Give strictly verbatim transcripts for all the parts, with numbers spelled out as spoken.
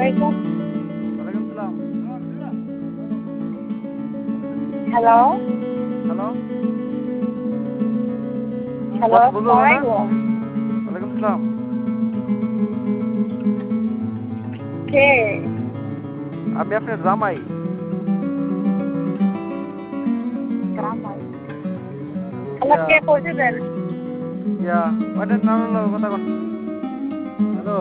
আলাইকুম। ওয়ালাইকুম সালাম। হ্যালো হ্যালো হ্যালো কথা বুঝো আসসালামু না? আলাইকুম। ওয়ালাইকুম সালাম। কে? আমি আপনার জামাই। জামাই? হ্যালো, ইয়া কে কইছে দেন? ইয়া ওটা নানুর লগে কথা কন। হ্যালো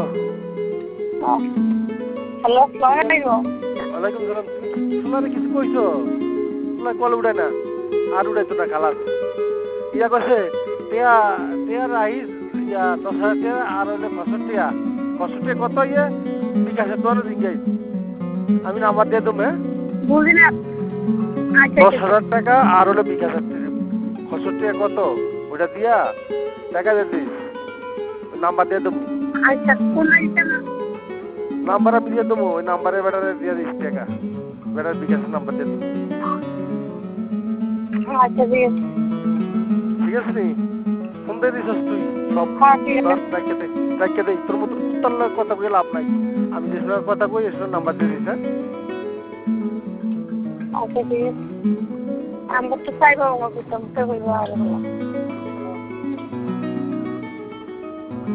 হ্যালো আসসালামু ইয়া আলাইকুম। ওয়ালাইকুম সালাম। শোনারে কিছু কইছো? শোনা কল উঠায় না, আর উঠাইতো না খালাস। ইয়া কইছে টিয়া টিয়া রাইস ইয়া দশ হাজার টিয়া আর হইলে পাঁচশো টিয়া পাঁচশো টিয়া কত ইয়ে বিকাশে তোর দিন আমি নাম্বার দিয়ে দেবো। হ্যাঁ, বুঝি না। আচ্ছা দশ ঠিক হাজার আছে। টাকা আর হলো বিকাশ পাঁচশো টাকা কত ওটা দিয়া টাকা দিয়ে দিস, নাম্বার দিয়ে দেবো। আচ্ছা কোন লাগিছে না? নাম্বার আমি দিয়ে দেবো, ওই নাম্বারে বেটারে দিয়ে দিস টাকা, বেটার বিকাশের নাম্বার দিয়ে দেবো। আচ্ছা ঠিক আছে। ঠিক আছে নি? ফোন দিয়ে দিস তুই সব হ্যাঁ ঠিক আছে। রাখতে দে রাখতে দে, তোর মতো কুত্তার লোক কথা কই লাভ নাই। আমি যে সময় কথা কই এ সময় নাম্বার দিয়ে দিস। হ্যাঁ আচ্ছা ঠিক আছে। আমরা তো চাইবো না করতাম তো কইবো আর হলো।